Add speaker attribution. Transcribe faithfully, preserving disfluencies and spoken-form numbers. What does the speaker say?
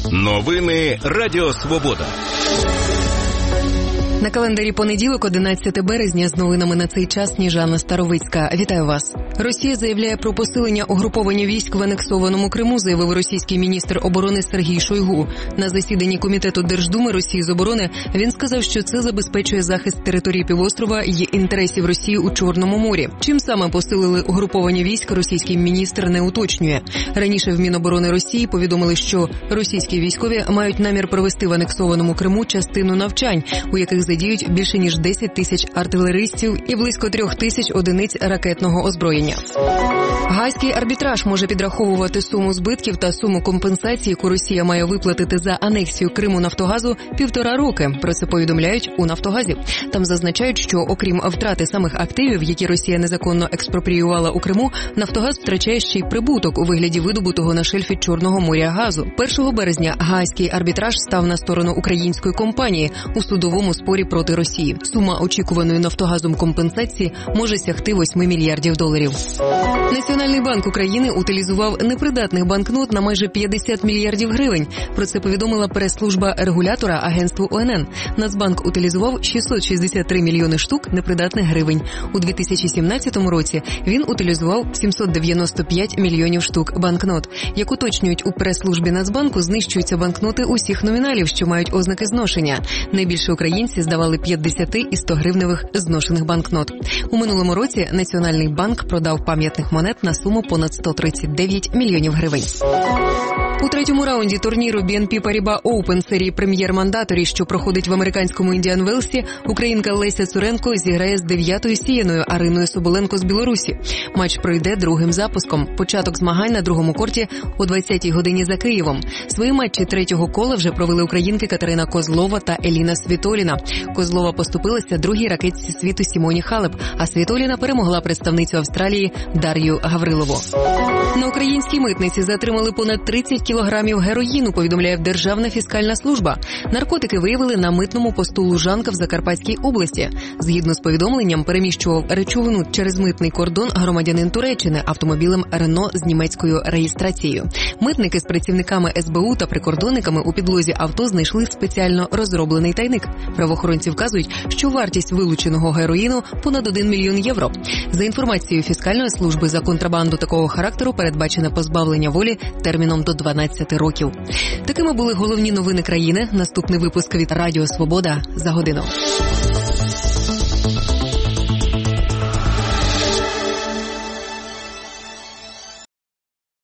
Speaker 1: Новини Радіо Свобода.
Speaker 2: На календарі понеділок, одинадцяте березня, з новинами на цей час Сніжана Старовицька. Вітаю вас. Росія заявляє про посилення угруповання військ в анексованому Криму, заявив російський міністр оборони Сергій Шойгу. На засіданні Комітету Держдуми Росії з оборони він сказав, що це забезпечує захист території півострова і інтересів Росії у Чорному морі. Чим саме посилили угруповання військ, російський міністр не уточнює. Раніше в Міноборони Росії повідомили, що російські військові мають намір провести в анексованому Криму частину навчань, у яких задіють більше ніж десять тисяч артилеристів і близько трьох тисяч одиниць ракетного озброєння. Гаазький арбітраж може підраховувати суму збитків та суму компенсації, яку Росія має виплатити за анексію Криму Нафтогазу півтора роки. Про це повідомляють у Нафтогазі. Там зазначають, що окрім втрати самих активів, які Росія незаконно експропріювала у Криму, Нафтогаз втрачає ще й прибуток у вигляді видобутого на шельфі Чорного моря газу. першого березня Гаазький арбітраж став на сторону української компанії у судовому спорі проти Росії. Сума очікуваної Нафтогазом компенсації може сягти восьми мільярдів доларів. Національний банк України утилізував непридатних банкнот на майже п'ятдесят мільярдів гривень. Про це повідомила прес-служба регулятора агентству О Ен Ен. Нацбанк утилізував шістсот шістдесят три мільйони штук непридатних гривень. У дві тисячі сімнадцятому році він утилізував сімсот дев'яносто п'ять мільйонів штук банкнот. Як уточнюють у прес-службі Нацбанку, знищуються банкноти усіх номіналів, що мають ознаки зношення. Найбільше українці здавали п'ятдесят і сто гривневих зношених банкнот. У минулому році Національний банк продав пам'ятних монет на суму понад сто тридцять дев'ять мільйонів гривень. У третьому раунді турніру Бі Ен Пі Паріба Оупен серії прем'єр-мандаторі, що проходить в американському Індіан Велсі, українка Леся Цуренко зіграє з дев'ятою сіяною Ариною Соболенко з Білорусі. Матч пройде другим запуском. Початок змагань на другому корті о двадцятій годині за Києвом. Свої матчі третього кола вже провели українки Катерина Козлова та Еліна Світоліна. Козлова поступилася другій ракетці світу Сімоні Халеп, а Світоліна перемогла представницю Австралії Дар'ю Гаврилову. На українській митниці затримали понад тридцять кілограмів героїну, повідомляє Державна фіскальна служба. Наркотики виявили на митному посту Лужанка в Закарпатській області. Згідно з повідомленням, переміщував речовину через митний кордон громадянин Туреччини автомобілем Рено з німецькою реєстрацією. Митники з працівниками Ес Бе У та прикордонниками у підлозі авто знайшли спеціально розроблений тайник. Правоохоронці вказують, що вартість вилученого героїну понад один мільйон євро. За інформацією фіскальної служби, за контрабанду такого характеру передбачене позбавлення волі терміном до дванадцяти років. Такими були головні новини країни. Наступний випуск від Радіо Свобода за годину.